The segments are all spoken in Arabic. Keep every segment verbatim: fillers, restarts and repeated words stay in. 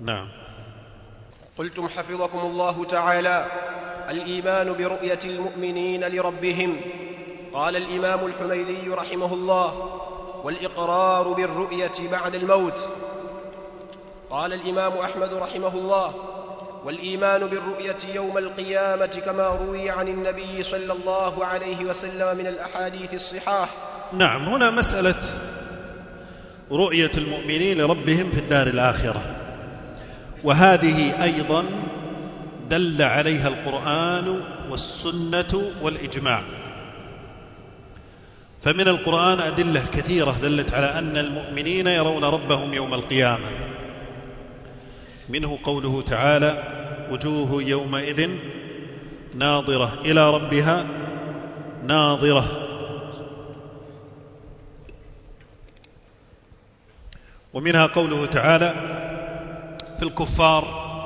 نعم. قلتم حفظكم الله تعالى: الإيمان برؤية المؤمنين لربهم. قال الإمام الحميدي رحمه الله: والإقرار بالرؤية بعد الموت. قال الإمام أحمد رحمه الله: والإيمان بالرؤية يوم القيامة كما روي عن النبي صلى الله عليه وسلم من الأحاديث الصحاح. نعم. هنا مسألة رؤية المؤمنين لربهم في الدار الآخرة، وهذه أيضا دل عليها القرآن والسنة والإجماع. فمن القرآن أدلة كثيرة دلت على أن المؤمنين يرون ربهم يوم القيامة، منه قوله تعالى: وجوه يومئذ ناظرة إلى ربها ناظرة. ومنها قوله تعالى في الكفار: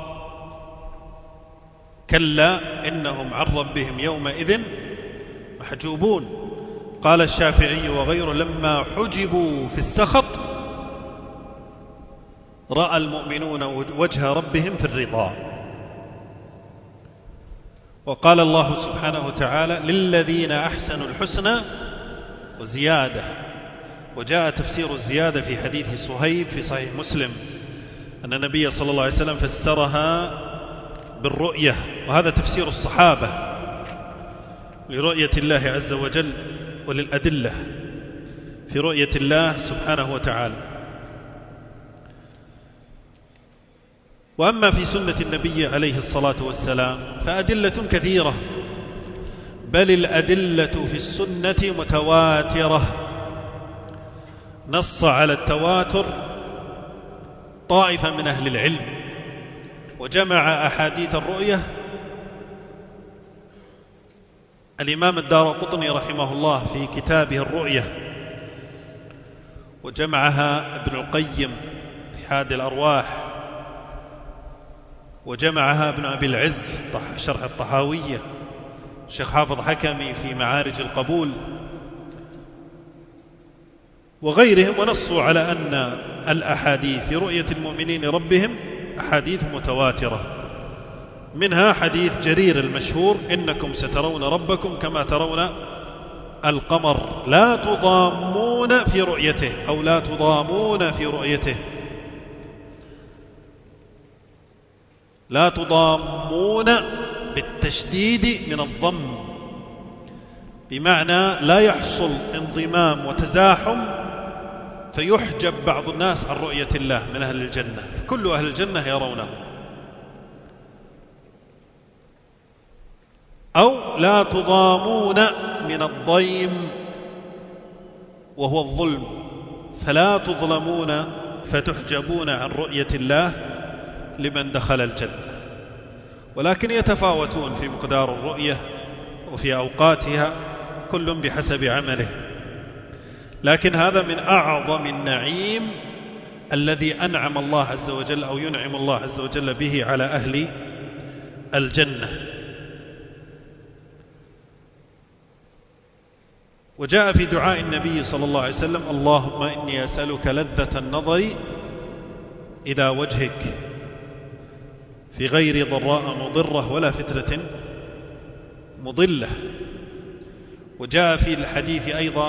كلا إنهم عن ربهم يومئذ محجوبون. قال الشافعي وغيره: لما حجبوا في السخط رأى المؤمنون وجه ربهم في الرضا. وقال الله سبحانه وتعالى: للذين أحسنوا الحسنى وزيادة. وجاء تفسير الزيادة في حديث صهيب في صحيح مسلم أن النبي صلى الله عليه وسلم فسرها بالرؤية، وهذا تفسير الصحابة لرؤية الله عز وجل وللأدلة في رؤية الله سبحانه وتعالى. وأما في سنة النبي عليه الصلاة والسلام فأدلة كثيرة، بل الأدلة في السنة متواترة. نص على التواتر طائفة من أهل العلم، وجمع أحاديث الرؤية الإمام الدارقطني رحمه الله في كتابه الرؤية، وجمعها ابن القيم في حاد الأرواح، وجمعها ابن أبي العز في شرح الطحاوية، الشيخ حافظ حكمي في معارج القبول وغيرهم، ونصوا على أن الأحاديث في رؤية المؤمنين ربهم أحاديث متواترة. منها حديث جرير المشهور: إنكم سترون ربكم كما ترون القمر لا تضامون في رؤيته، أو لا تضامون في رؤيته، لا تضامون بالتشديد من الضم، بمعنى لا يحصل انضمام وتزاحم فيحجب بعض الناس عن رؤية الله من أهل الجنة، كل أهل الجنة يرونه. أو لا تضامون من الضيم وهو الظلم، فلا تظلمون فتحجبون عن رؤية الله لمن دخل الجنة. ولكن يتفاوتون في مقدار الرؤية وفي أوقاتها، كل بحسب عمله. لكن هذا من أعظم النعيم الذي أنعم الله عز وجل أو ينعم الله عز وجل به على أهل الجنة. وجاء في دعاء النبي صلى الله عليه وسلم: اللهم إني أسألك لذة النظر إلى وجهك في غير ضراء مضرة ولا فتنة مضلة. وجاء في الحديث أيضا،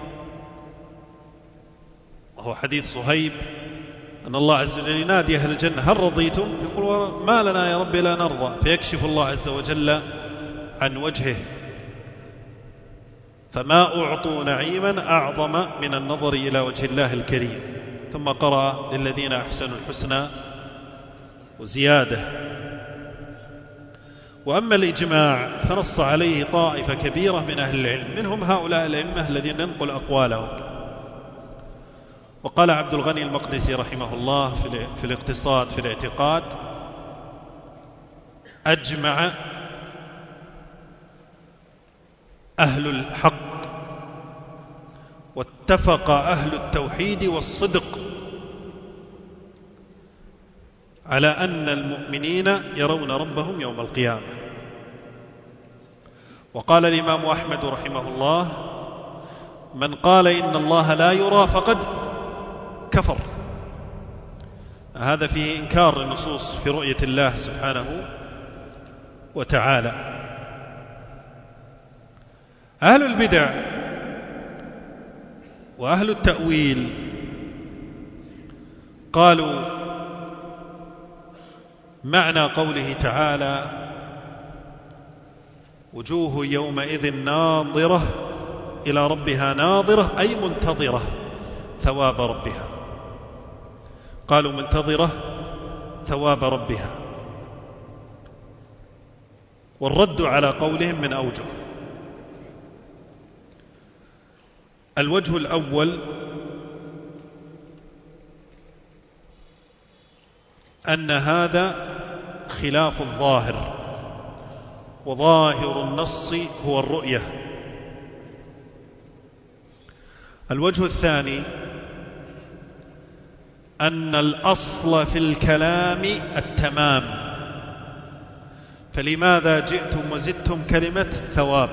وهو حديث صهيب، أن الله عز وجل ينادي أهل الجنة: هل رضيتم؟ يقول: ما لنا يا رب لا نرضى. فيكشف الله عز وجل عن وجهه، فما أعطوا نعيما أعظم من النظر إلى وجه الله الكريم. ثم قرأ: للذين أحسنوا الحسنى وزيادة. وأما الإجماع فنص عليه طائفة كبيرة من أهل العلم، منهم هؤلاء الأئمة الذين ننقل أقوالهم. وقال عبد الغني المقدسي رحمه الله في الاقتصاد في الاعتقاد: أجمع أهل الحق واتفق أهل التوحيد والصدق على أن المؤمنين يرون ربهم يوم القيامة. وقال الإمام أحمد رحمه الله: من قال إن الله لا يرى فقد كفر. هذا فيه إنكار النصوص في رؤية الله سبحانه وتعالى. أهل البدع وأهل التأويل قالوا معنى قوله تعالى وجوه يومئذ ناظرة إلى ربها ناظرة أي منتظرة ثواب ربها. قالوا منتظرة ثواب ربها، والرد على قولهم من أوجه. الوجه الأول أن هذا خلاف الظاهر، وظاهر النص هو الرؤية. الوجه الثاني أن الأصل في الكلام التمام، فلماذا جئتم وزدتم كلمة ثواب؟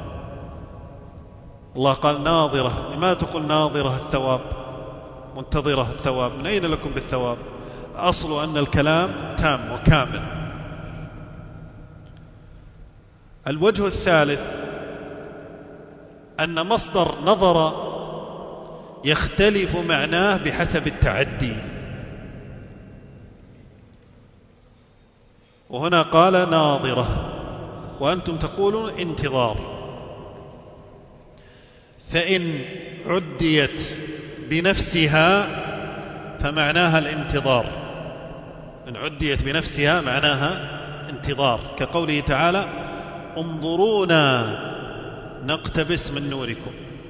الله قال ناظرة، لماذا تقول ناظرة الثواب منتظرة الثواب؟ من أين لكم بالثواب؟ أصل أن الكلام تام وكامل. الوجه الثالث أن مصدر نظر يختلف معناه بحسب التعدي، وهنا قال ناظرة وأنتم تقولون انتظار، فإن عديت بنفسها فمعناها الانتظار، إن عديت بنفسها معناها انتظار، كقوله تعالى انظرونا نقتبس من نوركم.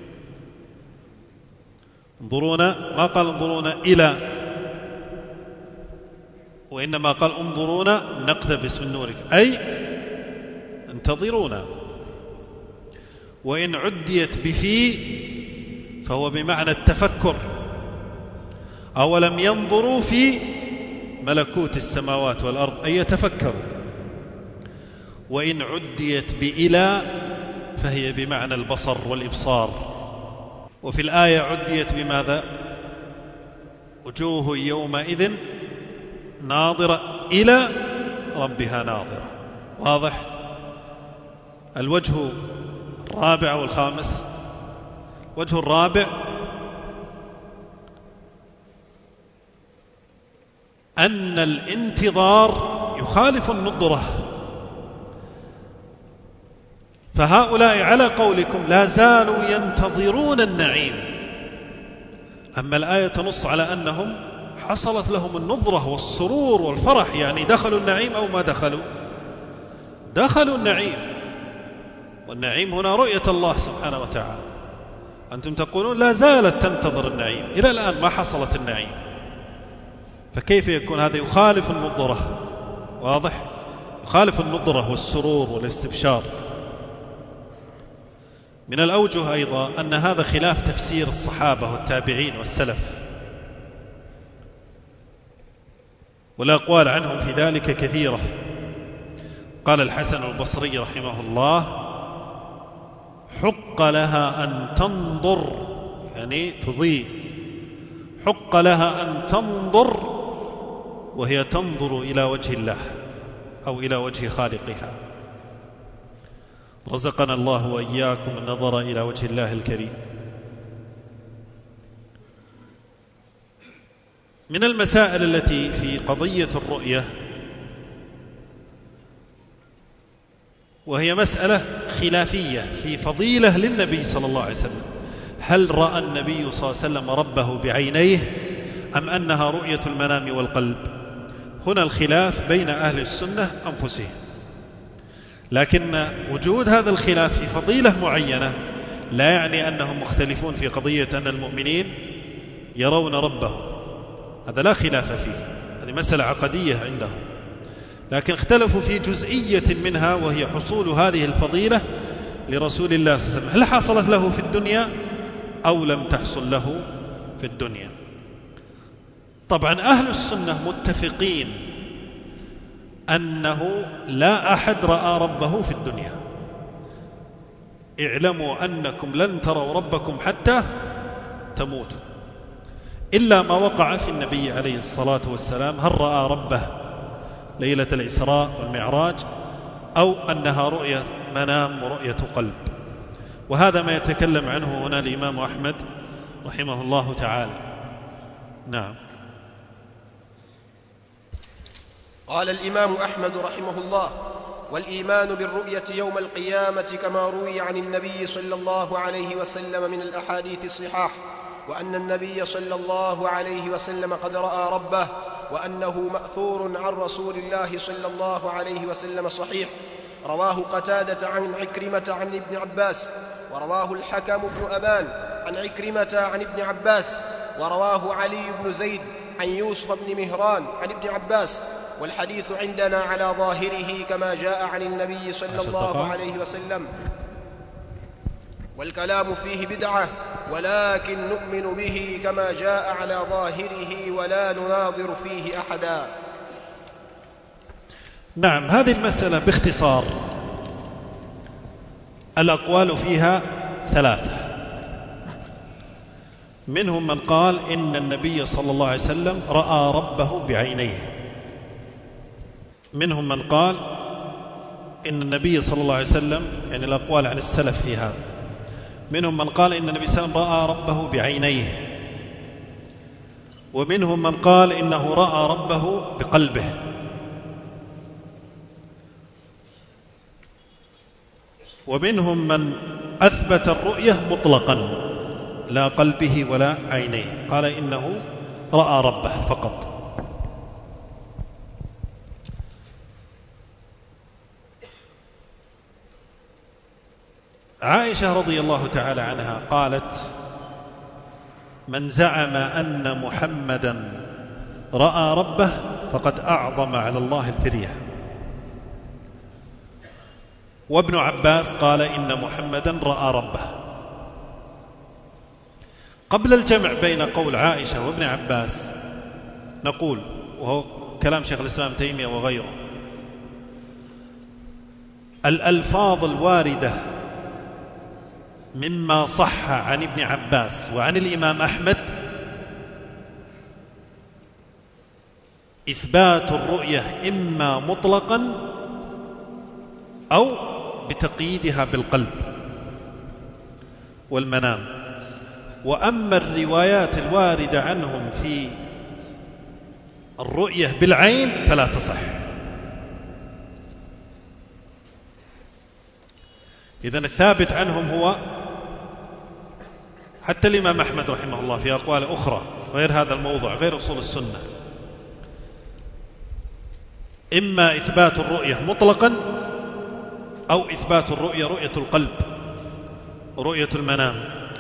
انظرونا، ما قال انظرونا إلى، وإنما قال انظرونا نقتبس من نوركم، أي انتظرونا. وإن عديت بفي فهو بمعنى التفكر، أولم ينظروا في ملكوت السماوات والأرض أي يتفكروا. وإن عديت بإلى فهي بمعنى البصر والإبصار. وفي الآية عديت بماذا؟ وجوه يومئذ ناظرة إلى ربها ناظرة. واضح؟ الوجه الرابع والخامس. وجه الرابع أن الانتظار يخالف النظرة، فهؤلاء على قولكم لا زالوا ينتظرون النعيم، أما الآية تنص على أنهم حصلت لهم النظرة والسرور والفرح، يعني دخلوا النعيم أو ما دخلوا؟ دخلوا النعيم، والنعيم هنا رؤية الله سبحانه وتعالى. أنتم تقولون لا زالت تنتظر النعيم، إلى الآن ما حصلت النعيم، فكيف يكون هذا؟ يخالف النظرة. واضح؟ يخالف النظرة والسرور والاستبشار. من الأوجه أيضا أن هذا خلاف تفسير الصحابة والتابعين والسلف، والأقوال عنهم في ذلك كثيرة. قال الحسن البصري رحمه الله حق لها أن تنظر، يعني تضيء، حق لها أن تنظر وهي تنظر إلى وجه الله أو إلى وجه خالقها. رزقنا الله وإياكم النظر إلى وجه الله الكريم. من المسائل التي في قضية الرؤية، وهي مسألة خلافية في فضيلة للنبي صلى الله عليه وسلم، هل رأى النبي صلى الله عليه وسلم ربه بعينيه أم أنها رؤية المنام والقلب؟ هنا الخلاف بين أهل السنة أنفسهم، لكن وجود هذا الخلاف في فضيلة معينة لا يعني أنهم مختلفون في قضية أن المؤمنين يرون ربهم، هذا لا خلاف فيه، هذه مسألة عقدية عندهم، لكن اختلفوا في جزئية منها وهي حصول هذه الفضيلة لرسول الله صلى الله عليه وسلم، هل حصلت له في الدنيا أو لم تحصل له في الدنيا؟ طبعا أهل السنة متفقين أنه لا أحد رأى ربه في الدنيا. اعلموا أنكم لن تروا ربكم حتى تموتوا، إلا ما وقع في النبي عليه الصلاة والسلام، هل رأى ربه ليلة الإسراء والمعراج أو أنها رؤية منام ورؤية قلب. وهذا ما يتكلم عنه هنا الإمام أحمد رحمه الله تعالى. نعم. قال الإمام أحمد رحمه الله: والإيمان بالرؤية يوم القيامة كما روي عن النبي صلى الله عليه وسلم من الأحاديث الصحاح، وأن النبي صلى الله عليه وسلم قد رأى ربه، وأنه مأثور عن رسول الله صلى الله عليه وسلم صحيح. رواه قتادة عن عكرمة عن ابن عباس، ورواه الحكم بن أبان عن عكرمة عن ابن عباس، ورواه علي بن زيد عن يوسف بن مهران عن ابن عباس. والحديث عندنا على ظاهره كما جاء عن النبي صلى الله عليه وسلم، والكلام فيه بدعة، ولكن نؤمن به كما جاء على ظاهره ولا نناظر فيه أحدا. نعم. هذه المسألة باختصار الأقوال فيها ثلاثة. منهم من قال إن النبي صلى الله عليه وسلم رأى ربه بعينيه، منهم من قال إن النبي صلى الله عليه وسلم، يعني الأقوال عن السلف في هذا، منهم من قال إن النبي صلى الله عليه وسلم رأى ربه بعينيه، ومنهم من قال إنه رأى ربه بقلبه، ومنهم من أثبت الرؤية مطلقا لا قلبه ولا عينيه، قال إنه رأى ربه فقط. عائشة رضي الله تعالى عنها قالت: من زعم أن محمدا رأى ربه فقد أعظم على الله الفرية. وابن عباس قال إن محمدا رأى ربه. قبل الجمع بين قول عائشة وابن عباس نقول، وهو كلام شيخ الإسلام تيمية وغيره، الألفاظ الواردة مما صح عن ابن عباس وعن الإمام أحمد إثبات الرؤية إما مطلقا أو بتقييدها بالقلب والمنام. وأما الروايات الواردة عنهم في الرؤية بالعين فلا تصح. إذن الثابت عنهم هو حتى الإمام أحمد رحمه الله في أقوال أخرى غير هذا الموضوع، غير أصول السنة، إما إثبات الرؤية مطلقا أو إثبات الرؤية رؤية القلب رؤية المنام.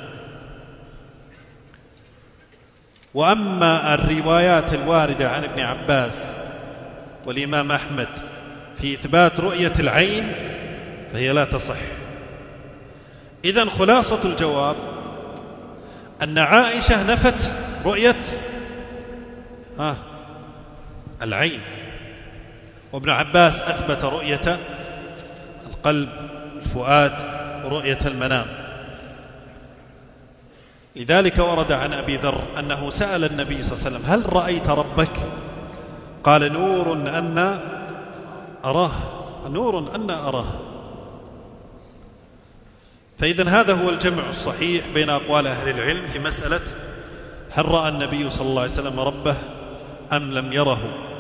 وأما الروايات الواردة عن ابن عباس والإمام أحمد في إثبات رؤية العين فهي لا تصح. إذن خلاصة الجواب أن عائشة نفت رؤية آه العين، وابن عباس أثبت رؤية القلب الفؤاد ورؤية المنام. لذلك ورد عن أبي ذر أنه سأل النبي صلى الله عليه وسلم: هل رأيت ربك؟ قال: نور أن أراه، نور أن أراه. فإذن هذا هو الجمع الصحيح بين أقوال أهل العلم في مسألة هل رأى النبي صلى الله عليه وسلم ربه أم لم يره.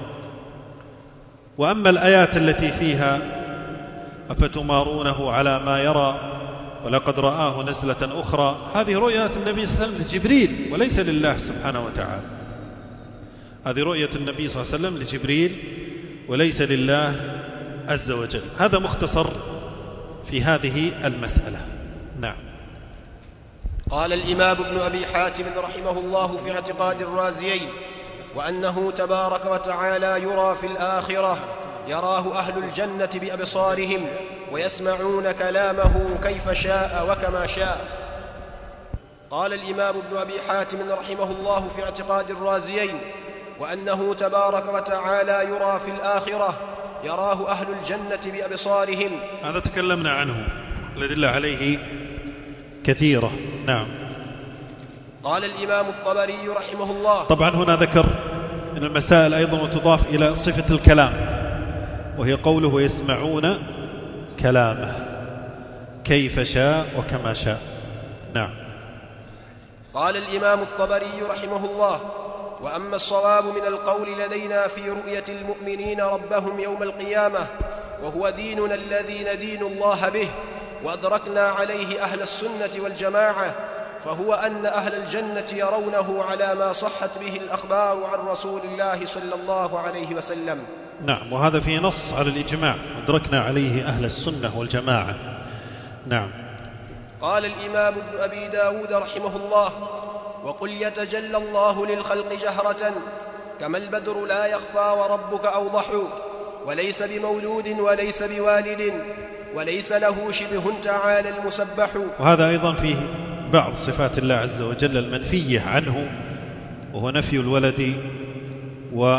وأما الآيات التي فيها أفتمارونه على ما يرى ولقد رآه نزلة أخرى، هذه رؤية النبي صلى الله عليه وسلم لجبريل وليس لله سبحانه وتعالى. هذه رؤية النبي صلى الله عليه وسلم لجبريل وليس لله عز وجل. هذا مختصر في هذه المسألة. نعم. قال الإمام ابن أبي حاتم رحمه الله في اعتقاد الرازيين: وأنه تبارك وتعالى يرى في الآخرة، يراه أهل الجنة بأبصارهم ويسمعون كلامه كيف شاء وكما شاء. قال الإمام ابن أبي حاتم رحمه الله في اعتقاد الرازيين: وأنه تبارك وتعالى يرى في الآخرة، يراه أهل الجنة بأبصارهم. هذا تكلمنا عنه، الأدلة عليه كثيرة. نعم. قال الإمام الطبري رحمه الله. طبعا هنا ذكر من المسائل أيضا وتضاف إلى صفة الكلام، وهي قوله ويسمعون كلامه كيف شاء وكما شاء. نعم. قال الإمام الطبري رحمه الله: وأما الصواب من القول لدينا في رؤية المؤمنين ربهم يوم القيامة، وهو ديننا الذي ندين الله به وأدركنا عليه أهل السنة والجماعة، فهو أن أهل الجنة يرونه على ما صحت به الأخبار عن رسول الله صلى الله عليه وسلم. نعم، وهذا في نص على الإجماع، أدركنا عليه أهل السنة والجماعة. نعم. قال الإمام ابن أبي داود رحمه الله: وقل يتجلى الله للخلق جهرة كما البدر لا يخفى وربك أوضح، وليس بمولود وليس بوالد وليس له شبه تعالى المسبح. وهذا أيضا فيه بعض صفات الله عز وجل المنفية عنه، وهو نفي الولد و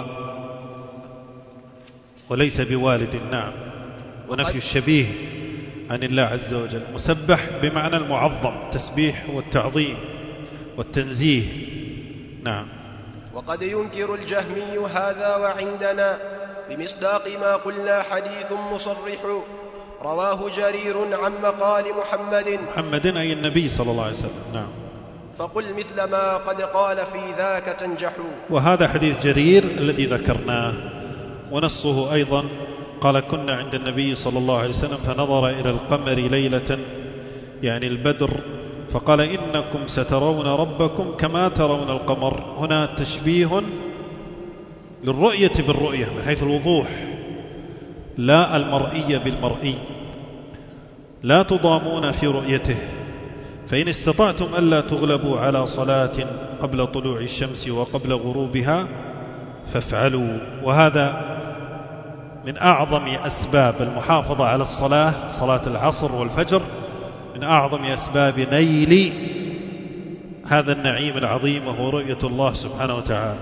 وليس بوالد. نعم. ونفي الشبيه عن الله عز وجل. مسبح بمعنى المعظم، التسبيح والتعظيم والتنزيه. نعم. وقد ينكر الجهمي هذا وعندنا بمصداق ما قلنا حديث مصرح رواه جرير عن مقال محمد محمد أي النبي صلى الله عليه وسلم. نعم. فقل مثل ما قد قال في ذاك تنجح. وهذا حديث جرير الذي ذكرناه، ونصه أيضا قال كنا عند النبي صلى الله عليه وسلم فنظر إلى القمر ليلة، يعني البدر، فقال إنكم سترون ربكم كما ترون القمر. هنا تشبيه للرؤية بالرؤية من حيث الوضوح، لا المرئي بالمرئي. لا تضامون في رؤيته، فإن استطعتم ألا تغلبوا على صلاة قبل طلوع الشمس وقبل غروبها فافعلوا. وهذا من أعظم أسباب المحافظة على الصلاة، صلاة العصر والفجر، من أعظم أسباب نيل هذا النعيم العظيم وهو رؤية الله سبحانه وتعالى.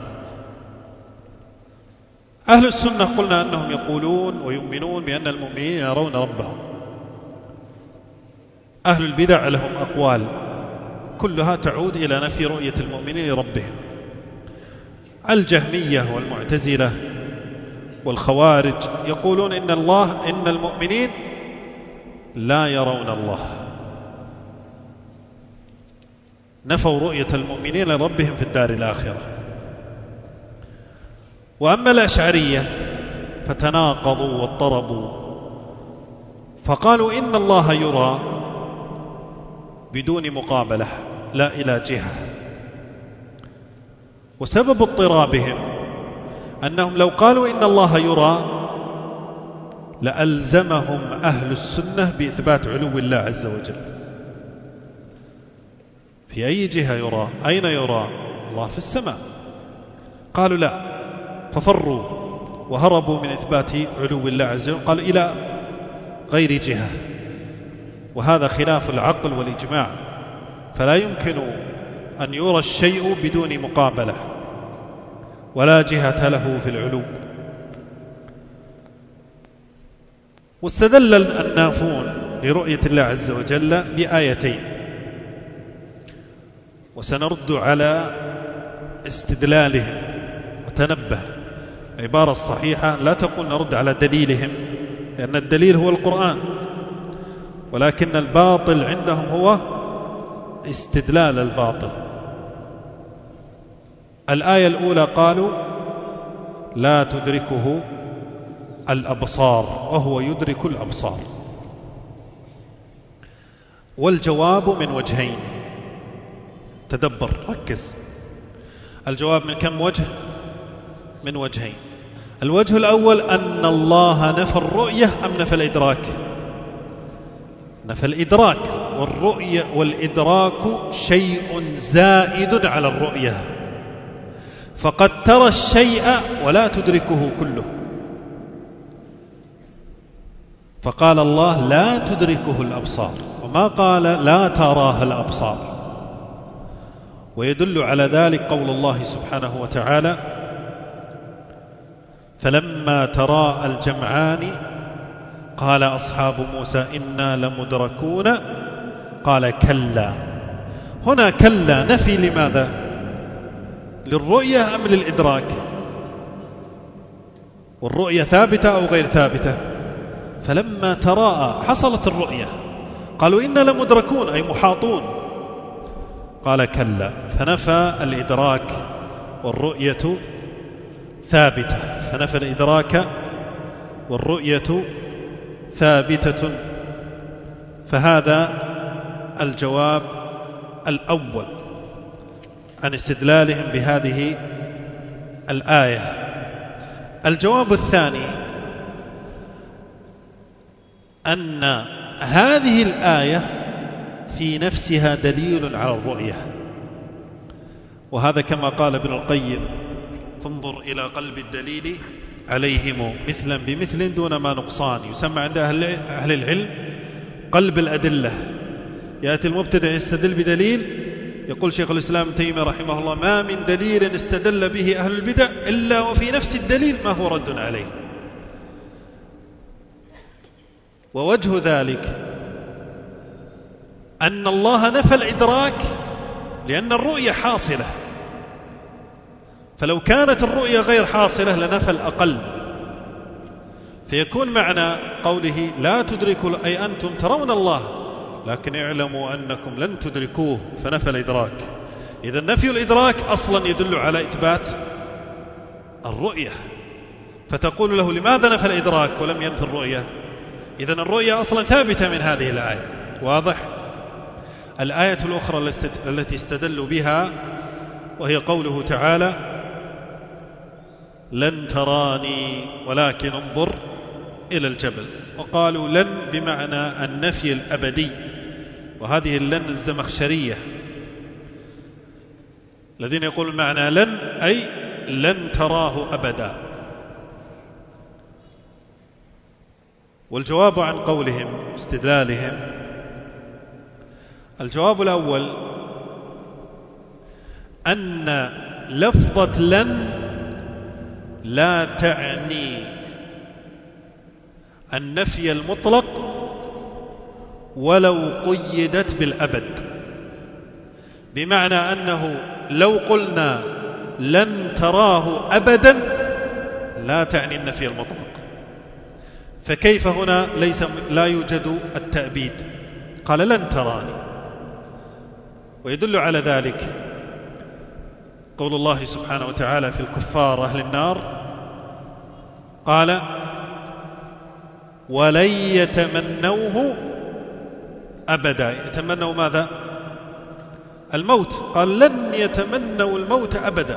أهل السنة قلنا أنهم يقولون ويؤمنون بأن المؤمنين يرون ربهم. أهل البدع لهم أقوال كلها تعود إلى نفي رؤية المؤمنين لربهم. الجهمية والمعتزلة والخوارج يقولون إن الله إن المؤمنين لا يرون الله، نفوا رؤية المؤمنين لربهم في الدار الآخرة. وأما الأشعرية فتناقضوا واضطربوا، فقالوا إن الله يرى بدون مقابلة لا إلى جهة. وسبب اضطرابهم أنهم لو قالوا إن الله يرى لألزمهم أهل السنة بإثبات علو الله عز وجل. في أي جهة يرى؟ أين يرى؟ الله في السماء. قالوا لا، ففروا وهربوا من إثبات علو الله عز وجل، قالوا إلى غير جهة، وهذا خلاف العقل والإجماع. فلا يمكن أن يرى الشيء بدون مقابلة ولا جهة له في العلو. واستدل النافون لرؤية الله عز وجل بآيتين، وسنرد على استدلالهم. وتنبه، العبارة الصحيحة لا تقول نرد على دليلهم، لأن الدليل هو القرآن، ولكن الباطل عندهم هو استدلال الباطل. الآية الأولى قالوا لا تدركه الأبصار وهو يدرك الأبصار. والجواب من وجهين، تدبر ركز. الجواب من كم وجه؟ من وجهين. الوجه الأول أن الله نفى الرؤية أم نفى الإدراك؟ نفى الإدراك، والرؤية والإدراك شيء زائد على الرؤية، فقد ترى الشيء ولا تدركه كله. فقال الله لا تدركه الأبصار، وما قال لا تراه الأبصار. ويدل على ذلك قول الله سبحانه وتعالى فلما تراءى الجمعان قال أصحاب موسى إنا لمدركون قال كلا هنا كلا نفي لماذا؟ للرؤية أم للإدراك؟ والرؤية ثابتة أو غير ثابتة؟ فلما تراءى حصلت الرؤية قالوا إنا لمدركون أي محاطون. قال كلا، فنفى الإدراك والرؤية ثابتة، فنفى الإدراك والرؤية ثابتة. فهذا الجواب الأول عن استدلالهم بهذه الآية. الجواب الثاني أن هذه الآية في نفسها دليل على الرؤية، وهذا كما قال ابن القيم: فانظر إلى قلب الدليل عليهم مثلا بمثل دون ما نقصان. يسمى عند أهل العلم قلب الأدلة. يأتي المبتدع يستدل بدليل، يقول شيخ الإسلام ابن تيمية رحمه الله: ما من دليل استدل به أهل البدع إلا وفي نفس الدليل ما هو رد عليه. ووجه ذلك أن الله نفى الإدراك لأن الرؤية حاصلة، فلو كانت الرؤية غير حاصلة لنفى الأقل، فيكون معنى قوله لا تدركوا أي أنتم ترون الله لكن اعلموا أنكم لن تدركوه، فنفى الإدراك. إذا نفي الإدراك أصلا يدل على إثبات الرؤية، فتقول له لماذا نفى الإدراك ولم ينفي الرؤية؟ إذن الرؤية أصلا ثابتة من هذه الآية. واضح؟ الآية الأخرى التي استدلوا بها وهي قوله تعالى: لن تراني ولكن انظر إلى الجبل. وقالوا لن بمعنى النفي الأبدي، وهذه اللن الزمخشرية. الذين يقولون معنى لن أي لن تراه أبدا. والجواب عن قولهم استدلالهم: الجواب الأول أن لفظة لن لا تعني النفي المطلق ولو قيدت بالأبد، بمعنى أنه لو قلنا لن تراه أبدا لا تعني النفي المطلق، فكيف هنا ليس لا يوجد التأبيد؟ قال لن تراني. ويدل على ذلك قول الله سبحانه وتعالى في الكفار أهل النار: قال ولن يتمنوه أبدا. يتمنوا ماذا؟ الموت. قال لن يتمنوا الموت أبدا.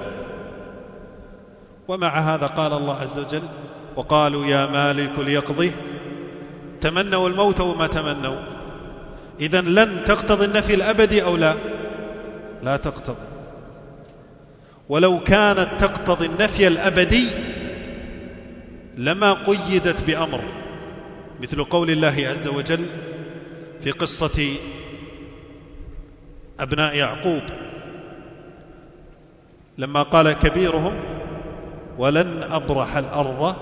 ومع هذا قال الله عز وجل: وقالوا يا مالك ليقضي. تمنوا الموت وما تمنوا. إذن لن تقتضي النفي الأبدي أو لا؟ لا تقتضي. ولو كانت تقتضي النفي الأبدي لما قيدت بأمر، مثل قول الله عز وجل في قصة أبناء يعقوب لما قال كبيرهم: ولن أبرح الأرض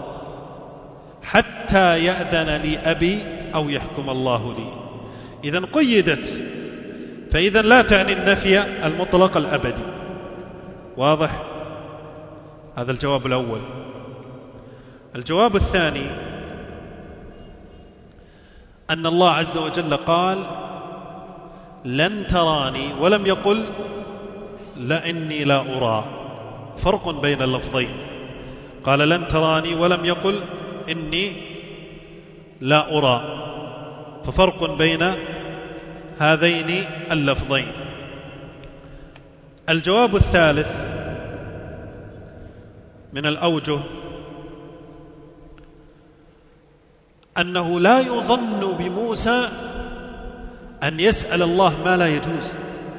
حتى يأذن لي أبي أو يحكم الله لي. إذن قيدت، فإذن لا تعني النفي المطلق الأبدي. واضح؟ هذا الجواب الأول. الجواب الثاني أن الله عز وجل قال لن تراني ولم يقل لإني لا أرى. فرق بين اللفظين. قال لن تراني ولم يقل إني لا أرى، ففرق بين هذين اللفظين. الجواب الثالث من الأوجه أنه لا يظن بموسى أن يسأل الله ما لا يجوز.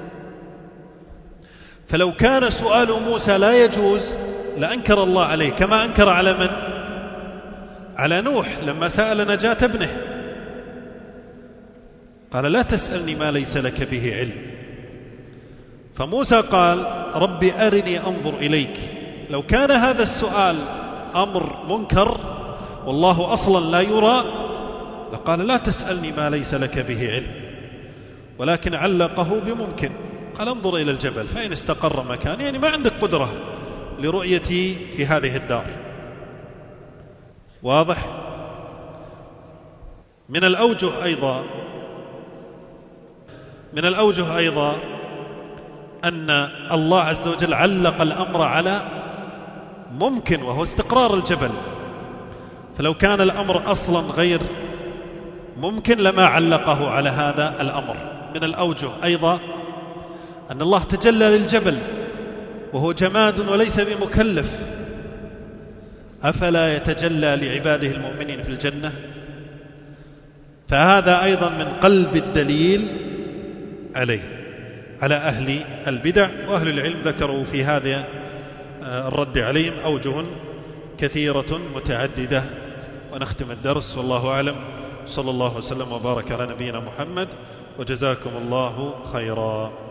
فلو كان سؤال موسى لا يجوز لأنكر الله عليه، كما أنكر على من؟ على نوح لما سأل نجاة ابنه، قال لا تسألني ما ليس لك به علم. فموسى قال ربي أرني أنظر إليك. لو كان هذا السؤال أمر منكر والله أصلا لا يرى لقال لا تسألني ما ليس لك به علم، ولكن علقه بممكن. قال انظر إلى الجبل فإن استقر مكان، يعني ما عندك قدرة لرؤيتي في هذه الدار. واضح؟ من الأوجه أيضا من الأوجه أيضا أن الله عز وجل علق الأمر على ممكن وهو استقرار الجبل، فلو كان الأمر أصلا غير ممكن لما علقه على هذا الأمر. من الأوجه أيضا أن الله تجلى للجبل وهو جماد وليس بمكلف، أفلا يتجلى لعباده المؤمنين في الجنة؟ فهذا أيضا من قلب الدليل عليه على أهل البدع. وأهل العلم ذكروا في هذا الرد عليهم أوجه كثيرة متعددة. ونختم الدرس والله أعلم، صلى الله وسلم وبارك على نبينا محمد، وجزاكم الله خيرا.